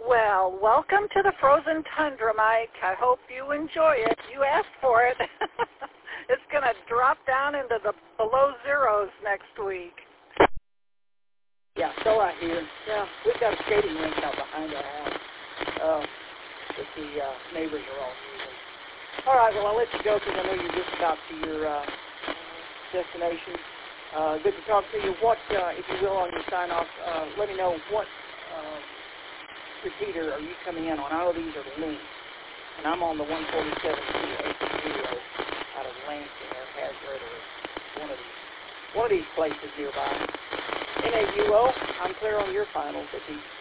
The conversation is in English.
Well, welcome to the frozen tundra, Mike. I hope you enjoy it. You asked for it. It's going to drop down into the below zeros next week. Yeah, so I hear. Yeah, we've got a skating rink out behind our house that the neighbors are all using. All right, well, I'll let you go because I know you're just about to your destination. Good to talk to you. What, if you will, on your sign-off, let me know what repeater are you coming in on? I know these are the links, and I'm on the 147 out of Lansing or Hazard or one of these places nearby. NAUO, I'm clear on your finals at the